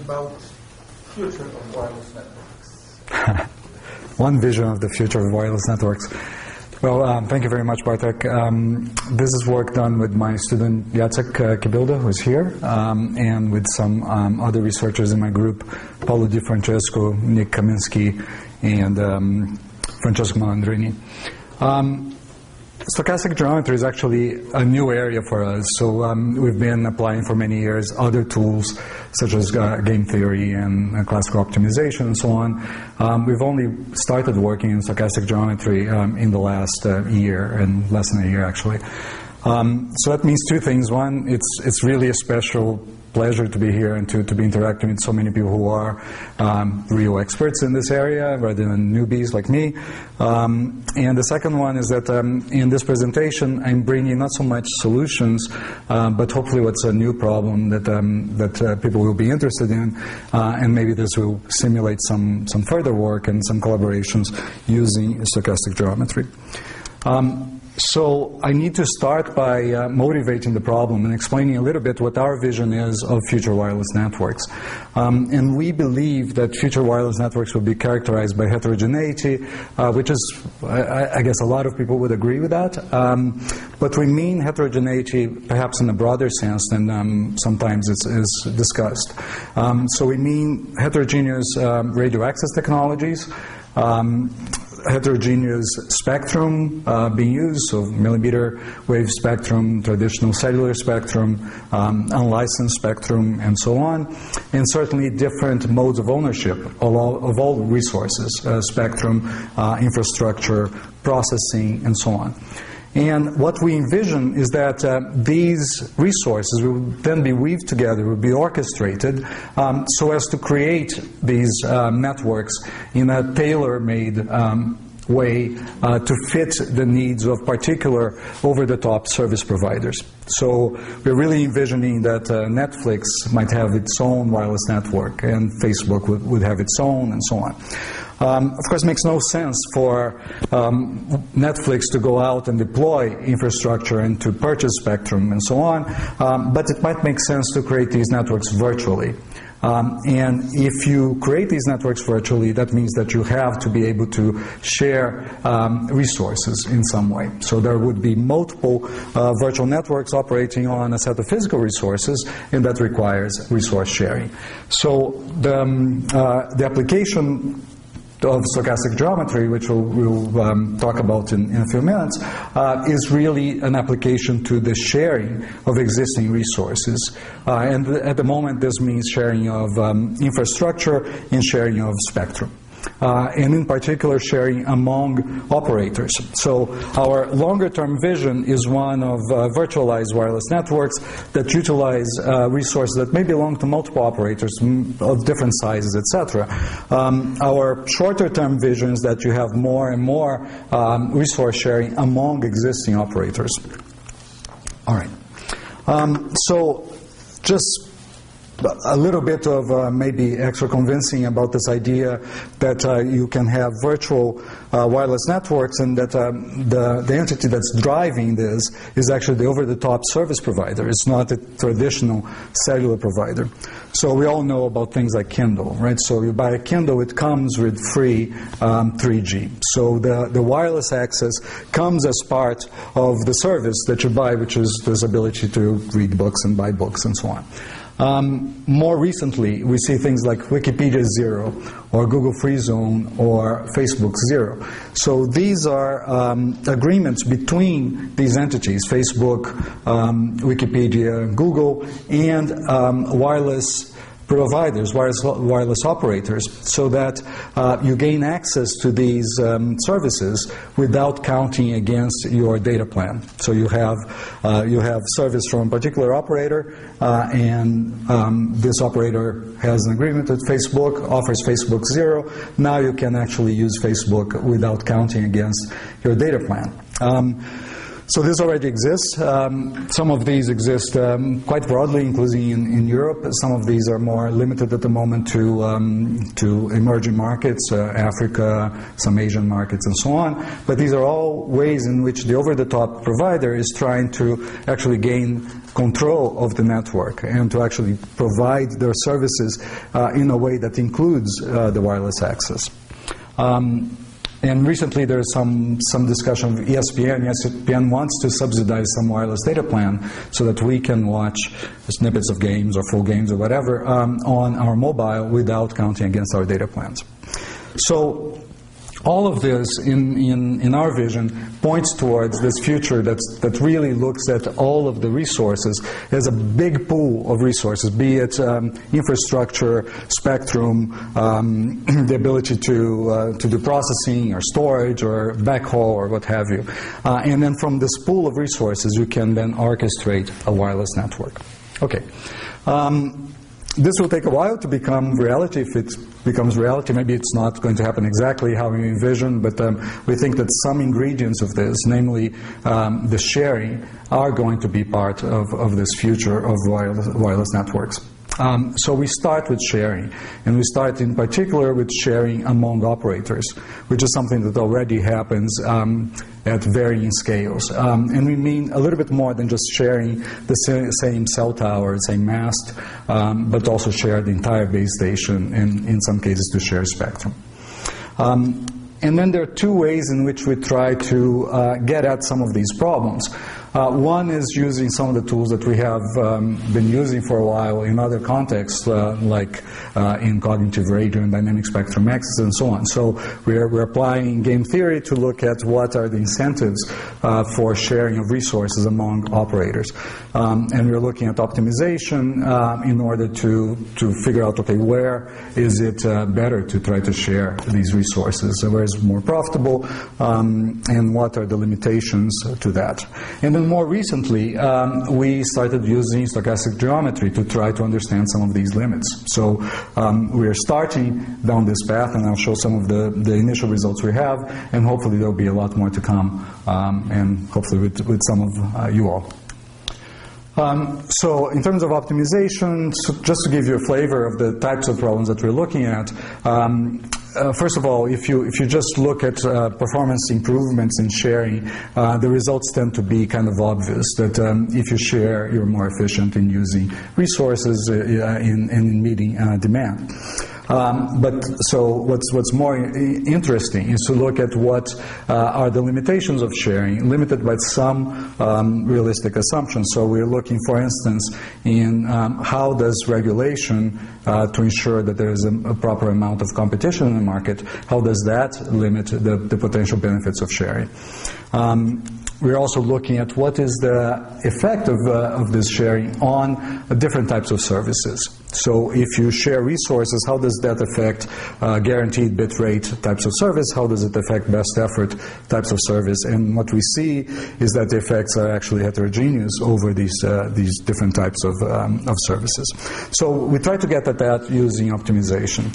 about future of wireless networks? One vision of the future of wireless networks. Well, thank you very much, Bartek. This is work done with my student Jacek Kibilda, who's here, and with some other researchers in my group, Paulo Di Francesco, Nick Kaminsky, and Francesco Malandrini. Stochastic geometry is actually a new area for us. So we've been applying for many years other tools such as game theory and classical optimization and so on. We've only started working in stochastic geometry in the last year, and less than a year actually. So that means two things. One, it's really a special pleasure to be here and to be interacting with so many people who are real experts in this area rather than newbies like me. And the second one is that in this presentation I'm bringing not so much solutions, but hopefully what's a new problem that people will be interested in, and maybe this will simulate some further work and some collaborations using stochastic geometry. So I need to start by motivating the problem and explaining a little bit what our vision is of future wireless networks. And we believe that future wireless networks will be characterized by heterogeneity, which is, I guess a lot of people would agree with that. But we mean heterogeneity perhaps in a broader sense than sometimes it's discussed. So we mean heterogeneous radio access technologies, heterogeneous spectrum being used, so millimeter wave spectrum, traditional cellular spectrum, unlicensed spectrum, and so on, and certainly different modes of ownership of all resources, spectrum, infrastructure, processing, and so on. And what we envision is that these resources will then be weaved together, will be orchestrated so as to create these networks in a tailor-made way to fit the needs of particular over-the-top service providers. So we're really envisioning that Netflix might have its own wireless network and Facebook would have its own and so on. Of course, it makes no sense for Netflix to go out and deploy infrastructure and to purchase spectrum and so on, but it might make sense to create these networks virtually. And if you create these networks virtually, that means that you have to be able to share resources in some way. So there would be multiple virtual networks operating on a set of physical resources, and that requires resource sharing. So the application of stochastic geometry, which we'll talk about in a few minutes, is really an application to the sharing of existing resources. And at the moment, this means sharing of infrastructure and sharing of spectrum. And in particular sharing among operators. So our longer-term vision is one of virtualized wireless networks that utilize resources that may belong to multiple operators of different sizes, etc. Our shorter-term vision is that you have more and more resource sharing among existing operators. All right. So just a little bit of maybe extra convincing about this idea that you can have virtual wireless networks, and that the entity that's driving this is actually the over-the-top service provider. It's not a traditional cellular provider. So we all know about things like Kindle, right? So you buy a Kindle, it comes with free 3G. So the wireless access comes as part of the service that you buy, which is this ability to read books and buy books and so on. More recently, we see things like Wikipedia Zero, or Google Free Zone, or Facebook Zero. So these are agreements between these entities, Facebook, Wikipedia, Google, and wireless providers, wireless operators, so that you gain access to these services without counting against your data plan. So you have service from a particular operator, and this operator has an agreement with Facebook, offers Facebook Zero. Now you can actually use Facebook without counting against your data plan. So this already exists. Some of these exist quite broadly, including in Europe. Some of these are more limited at the moment to emerging markets, Africa, some Asian markets, and so on. But these are all ways in which the over-the-top provider is trying to actually gain control of the network and to actually provide their services in a way that includes the wireless access. And recently there's some discussion of ESPN. ESPN wants to subsidize some wireless data plan so that we can watch snippets of games or full games or whatever on our mobile without counting against our data plans. So all of this, in our vision, points towards this future that really looks at all of the resources as a big pool of resources, be it infrastructure, spectrum, the ability to do processing or storage or backhaul or what have you. And then from this pool of resources, you can then orchestrate a wireless network. Okay. This will take a while to become reality. If it becomes reality, maybe it's not going to happen exactly how we envision, but we think that some ingredients of this, namely the sharing, are going to be part of this future of wireless networks. So we start with sharing, and we start in particular with sharing among operators, which is something that already happens at varying scales. And we mean a little bit more than just sharing the same cell tower, same mast, but also share the entire base station, and in some cases to share spectrum. And then there are two ways in which we try to get at some of these problems. One is using some of the tools that we have been using for a while in other contexts, like in cognitive radio and dynamic spectrum access and so on. So we're applying game theory to look at what are the incentives for sharing of resources among operators. And we're looking at optimization in order to figure out, okay, where is it better to try to share these resources? So where is it more profitable? And what are the limitations to that? And then more recently, we started using stochastic geometry to try to understand some of these limits. So we are starting down this path, and I'll show some of the initial results we have, and hopefully there'll be a lot more to come, and hopefully with some of you all. So in terms of optimization, so just to give you a flavor of the types of problems that we're looking at, first of all, if you just look at performance improvements in sharing, the results tend to be kind of obvious, that if you share, you're more efficient in using resources in meeting demand. But so what's more interesting is to look at what are the limitations of sharing, limited by some realistic assumptions. So we're looking, for instance, in how does regulation to ensure that there is a proper amount of competition in the market, how does that limit the potential benefits of sharing? We're also looking at what is the effect of this sharing on different types of services. So if you share resources, how does that affect guaranteed bit rate types of service? How does it affect best effort types of service? And what we see is that the effects are actually heterogeneous over these different types of services. So we try to get at that using optimization.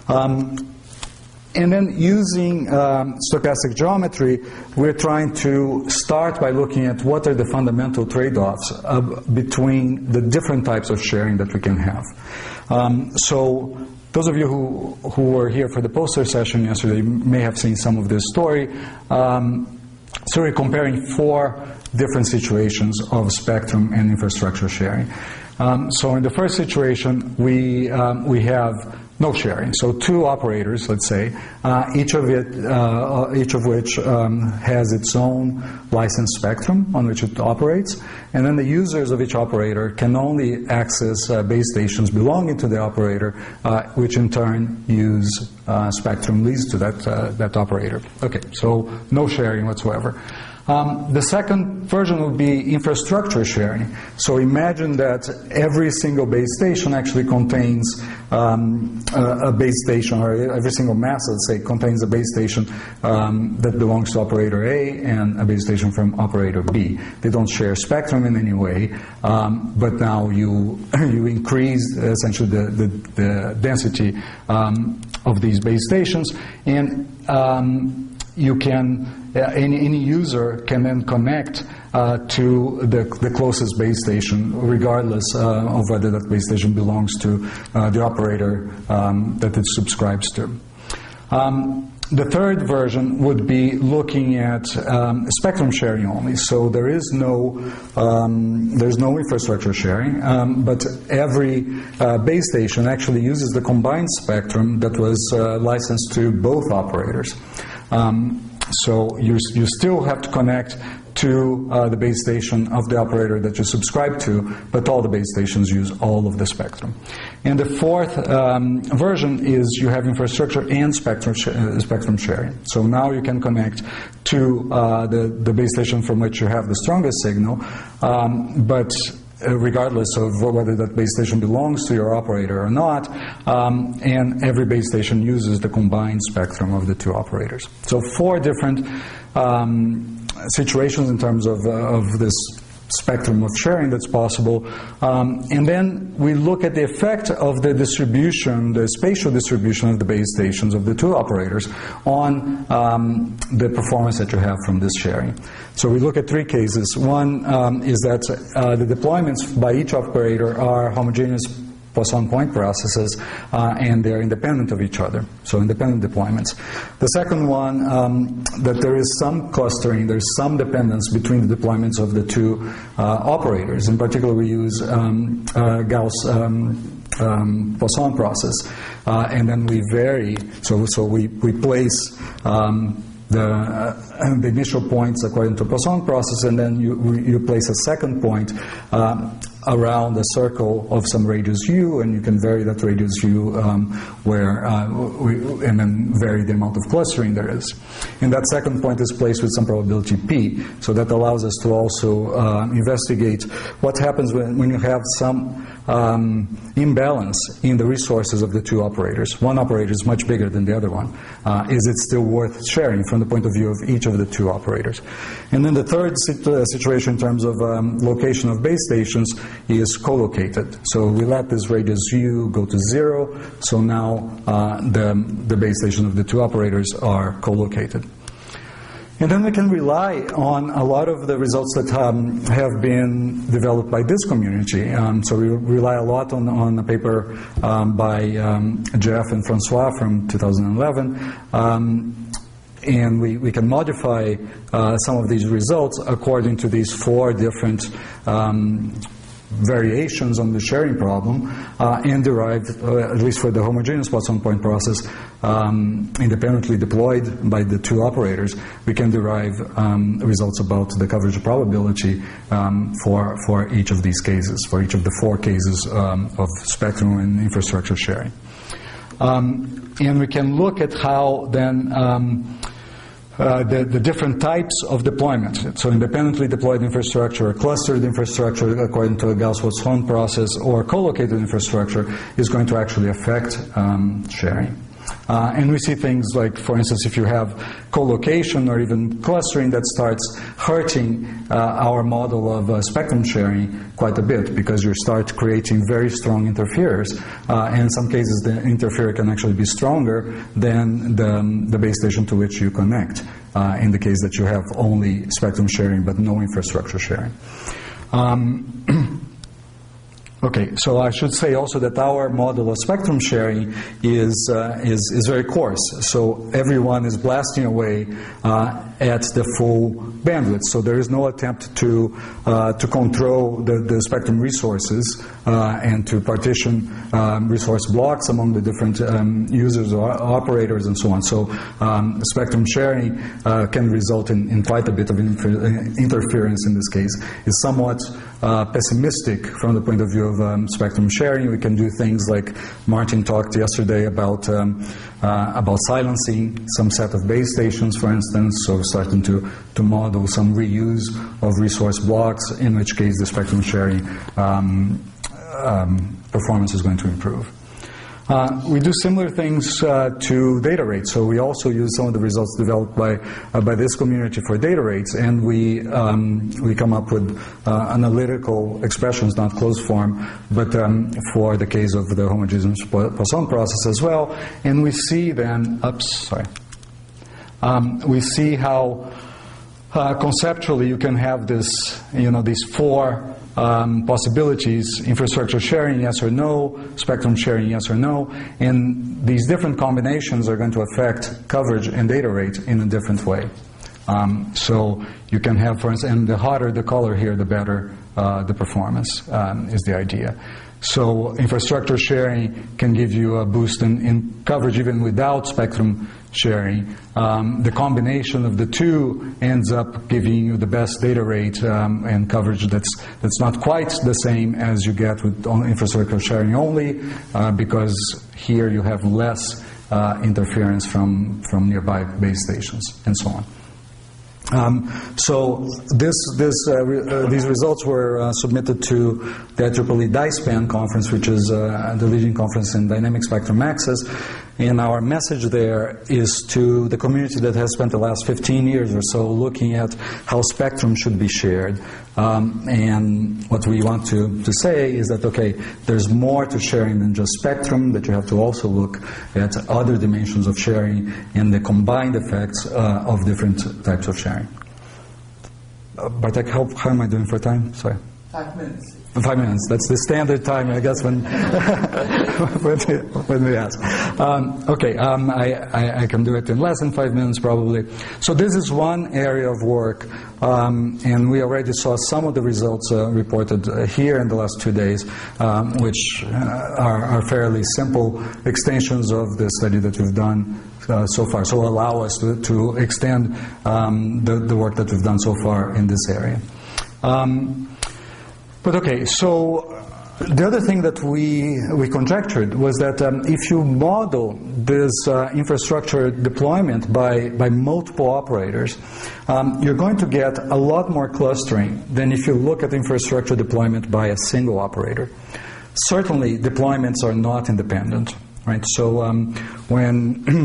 And then using stochastic geometry, we're trying to start by looking at what are the fundamental trade-offs between the different types of sharing that we can have. So those of you who were here for the poster session yesterday may have seen some of this story. So we're comparing 4 different situations of spectrum and infrastructure sharing. So in the first situation, we have no sharing. So 2 operators, let's say, each of which has its own licensed spectrum on which it operates, and then the users of each operator can only access base stations belonging to the operator, which in turn use spectrum leased to that operator. Okay, so no sharing whatsoever. The second version would be infrastructure sharing. So imagine that every single base station actually contains a base station, or every single mast, let's say, contains a base station that belongs to operator A and a base station from operator B. They don't share spectrum in any way, but now you increase essentially the density of these base stations, and you can any user can then connect to the closest base station, regardless of whether that base station belongs to the operator that it subscribes to. The third version would be looking at spectrum sharing only. So there's no infrastructure sharing, but every base station actually uses the combined spectrum that was licensed to both operators. So you still have to connect to the base station of the operator that you subscribe to, but all the base stations use all of the spectrum. And the fourth version is you have infrastructure and spectrum sharing. So now you can connect to the base station from which you have the strongest signal, but regardless of whether that base station belongs to your operator or not, and every base station uses the combined spectrum of the two operators. So 4 different situations in terms of this spectrum of sharing that's possible. And then we look at the effect of the distribution, the spatial distribution of the base stations of the two operators on the performance that you have from this sharing. So we look at 3 cases. One is that the deployments by each operator are homogeneous Poisson point processes, and they're independent of each other, so independent deployments. The second one, that there is some clustering, there's some dependence between the deployments of the two operators. In particular, we use Gauss Poisson process, and then we vary, so we place the initial points according to Poisson process, and then you place a second point around a circle of some radius u, and you can vary that radius u and then vary the amount of clustering there is. And that second point is placed with some probability p, so that allows us to also investigate what happens when you have some imbalance in the resources of the two operators. One operator is much bigger than the other one. Is it still worth sharing from the point of view of each of the two operators? And then the third situation in terms of location of base stations is co-located. So we let this radius u go to 0, so now the base station of the two operators are co-located. And then we can rely on a lot of the results that have been developed by this community. So we rely a lot on a paper by Jeff and Francois from 2011. And we can modify some of these results according to these 4 different variations on the sharing problem, and derived, at least for the homogeneous Poisson point process, independently deployed by the two operators, we can derive results about the coverage probability for each of these cases, for each of the 4 cases of spectrum and infrastructure sharing. And we can look at how then the different types of deployment, so independently deployed infrastructure, or clustered infrastructure according to a Gauss-Poisson process, or co-located infrastructure, is going to actually affect sharing. And we see things like, for instance, if you have co-location or even clustering, that starts hurting our model of spectrum sharing quite a bit, because you start creating very strong interferers. And in some cases, the interferer can actually be stronger than the base station to which you connect, in the case that you have only spectrum sharing but no infrastructure sharing. Okay, so I should say also that our model of spectrum sharing is very coarse. So everyone is blasting away at the full bandwidth. So there is no attempt to control the spectrum resources and to partition resource blocks among the different users or operators and so on. So spectrum sharing can result in quite a bit of interference in this case. It's somewhat pessimistic from the point of view of spectrum sharing. We can do things like Martin talked yesterday about silencing some set of base stations, for instance, so starting to model some reuse of resource blocks, in which case the spectrum sharing performance is going to improve. We do similar things to data rates. So we also use some of the results developed by this community for data rates, and we come up with analytical expressions, not closed form, but for the case of the homogeneous Poisson process as well. And we see then, we see how conceptually you can have this, these 4 possibilities: infrastructure sharing, yes or no; spectrum sharing, yes or no. And these different combinations are going to affect coverage and data rate in a different way. So you can have, for instance, and the hotter the color here, the better the performance is the idea. So infrastructure sharing can give you a boost in coverage even without spectrum sharing. The combination of the two ends up giving you the best data rate and coverage that's not quite the same as you get with infrastructure sharing only, because here you have less interference from nearby base stations and so on. So these results were submitted to the IEEE DISPAN conference, which is the leading conference in dynamic spectrum access. And our message there is to the community that has spent the last 15 years or so looking at how spectrum should be shared. And what we want to say is that, okay, there's more to sharing than just spectrum, that you have to also look at other dimensions of sharing and the combined effects of different types of sharing. Bartek, how am I doing for time? Sorry. 5 minutes. 5 minutes. That's the standard time, I guess, when when we ask. Okay, I can do it in less than 5 minutes, probably. So this is one area of work, and we already saw some of the results reported here in the last 2 days, which are fairly simple extensions of the study that we've done so far. So allow us to extend the work that we've done so far in this area. But okay, so the other thing that we conjectured was that if you model this infrastructure deployment by multiple operators, you're going to get a lot more clustering than if you look at infrastructure deployment by a single operator. Certainly, deployments are not independent. Right. So when I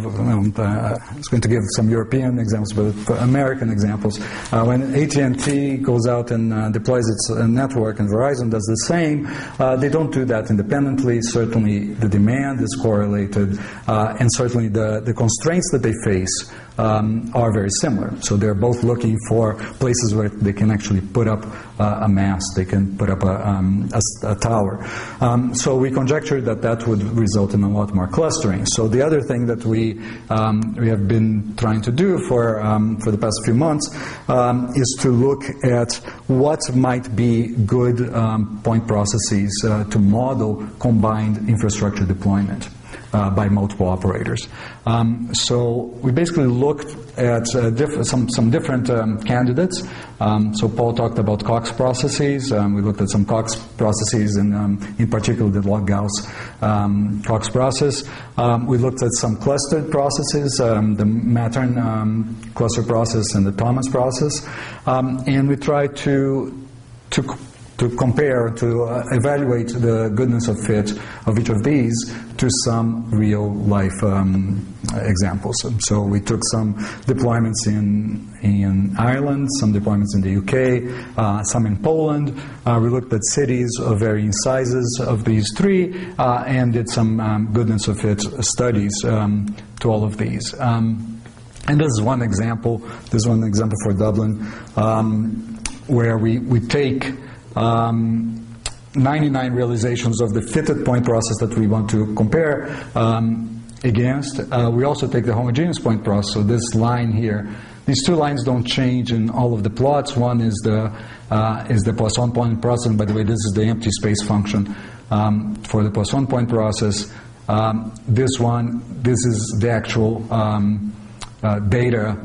was going to give some European examples, but American examples, when AT&T goes out and deploys its network, and Verizon does the same, they don't do that independently. Certainly, the demand is correlated, and certainly the constraints that they face are very similar. So they're both looking for places where they can actually put up a mast, they can put up a tower. So we conjectured that would result in a lot more clustering. So the other thing that we have been trying to do for the past few months is to look at what might be good point processes to model combined infrastructure deployment by multiple operators. So we basically looked at some different candidates. So Paul talked about Cox processes. We looked at some Cox processes, in particular the log-Gauss Cox process. We looked at some clustered processes, the Mattern cluster process and the Thomas process, and we tried to compare, to evaluate the goodness of fit of each of these to some real-life examples. So we took some deployments in Ireland, some deployments in the UK, some in Poland. We looked at cities of varying sizes of these three and did some goodness of fit studies to all of these. And this is one example. This is one example for Dublin, where we take 99 realizations of the fitted point process that we want to compare against. We also take the homogeneous point process. So this line here, these two lines don't change in all of the plots. One is the Poisson point process. And by the way, this is the empty space function for the Poisson point process. This is the actual data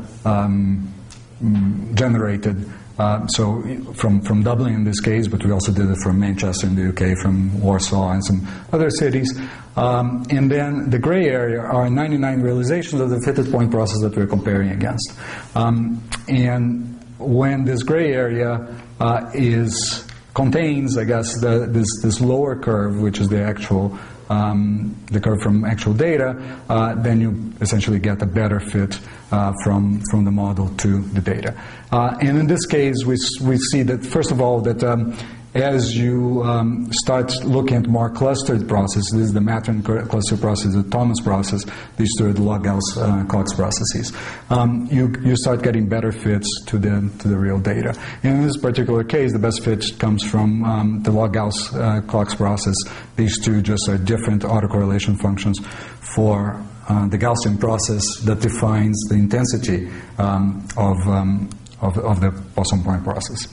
generated. So from Dublin in this case, but we also did it from Manchester in the UK, from Warsaw and some other cities. And then the gray area are 99 realizations of the fitted point process that we're comparing against. And when this gray area contains, I guess, this lower curve, which is the actual the curve from actual data, then you essentially get a better fit from the model to the data. And in this case, we see that, first of all, that as you start looking at more clustered processes, this is the Matron cluster process, the Thomas process, these two are the log-Gauss-Cox processes, you start getting better fits to the real data. And in this particular case, the best fit comes from the log-Gauss-Cox process. These two just are different autocorrelation functions for the Gaussian process that defines the intensity of the Poisson point process.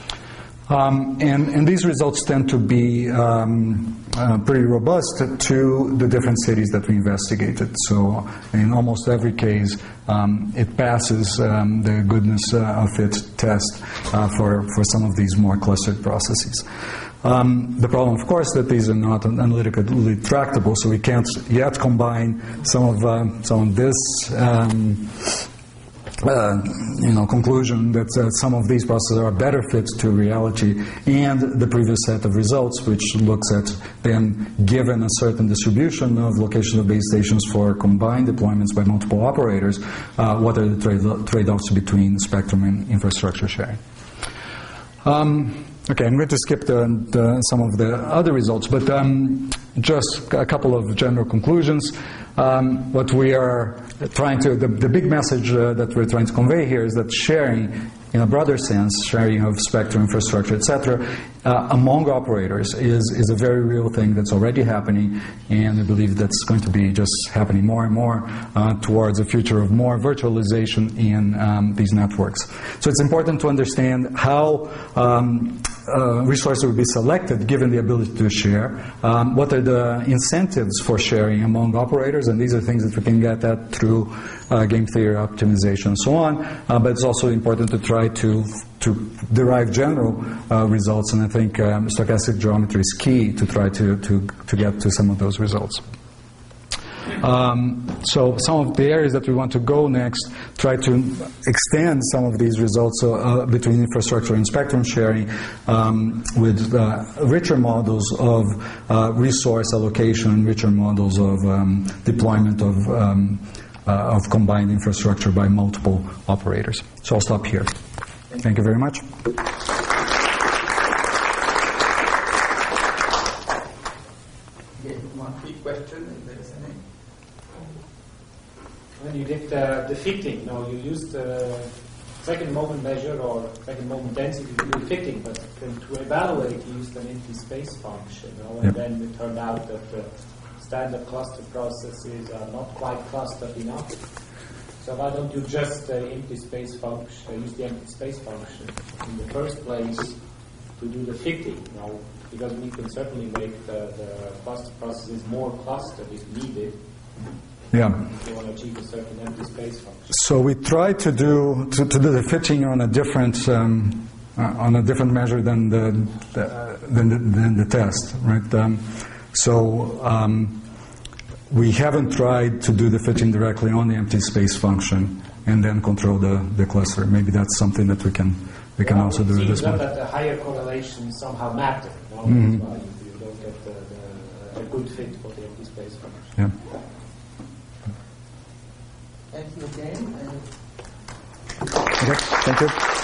And these results tend to be pretty robust to the different cities that we investigated. So in almost every case, it passes the goodness of fit test for some of these more clustered processes. The problem, of course, that these are not analytically tractable, so we can't yet combine some of this conclusion that some of these processes are better fit to reality, and the previous set of results, which looks at then, given a certain distribution of location of base stations for combined deployments by multiple operators, what are the trade-offs between spectrum and infrastructure sharing. Okay, I'm going to skip some of the other results, but just a couple of general conclusions. What we are trying to, the big message that we're trying to convey here is that sharing, in a broader sense, sharing of spectrum, infrastructure, etc., among operators is a very real thing that's already happening, and I believe that's going to be just happening more and more towards a future of more virtualization in these networks. So it's important to understand how resources will be selected given the ability to share, what are the incentives for sharing among operators, and these are things that we can get at through game theory optimization and so on, but it's also important to try to derive general results, and I think stochastic geometry is key to try to get to some of those results. So some of the areas that we want to go next, try to extend some of these results between infrastructure and spectrum sharing with richer models of resource allocation, richer models of deployment of combined infrastructure by multiple operators. So I'll stop here. Thank you very much. One quick question, if there is any. When you did the fitting, you used the second moment measure or second moment density to do fitting, but to evaluate, you used an empty space function, and then it turned out that the standard cluster processes are not quite clustered enough. So why don't you just empty space function, use the empty space function in the first place to do the fitting? Because we can certainly make the cluster processes more clustered if needed. Yeah. If you want to achieve a certain empty space function. So we try to do the fitting on a different measure than the test, right? We haven't tried to do the fitting directly on the empty space function and then control the cluster. Maybe that's something that we can also do at this point. That the higher correlations somehow matter. Mm-hmm. That's why you don't get a good fit for the empty space function. Yeah. Thank you again. Okay, thank you.